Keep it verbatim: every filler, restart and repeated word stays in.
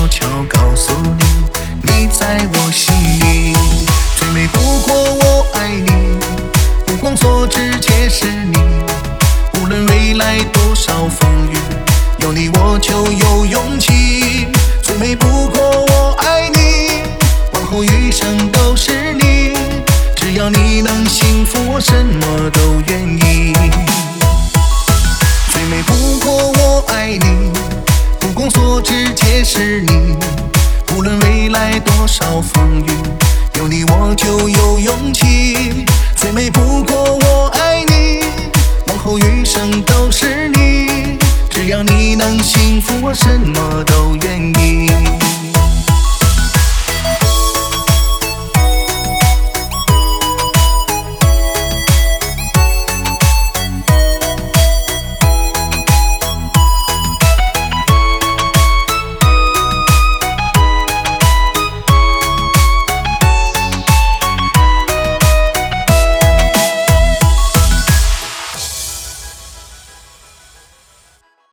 悄悄告诉你，你在我心里最美不过我爱你，目光所至皆是你，无论未来多少风雨，有你我就有勇气，最美不过我爱你，往后余生都是你，只要你能幸福我什么都愿意。最美不过我爱你，目光所至皆是你，无论未来多少风雨，有你我就有勇气，最美不过我爱你，往后余生都是你，只要你能幸福我什么都愿意。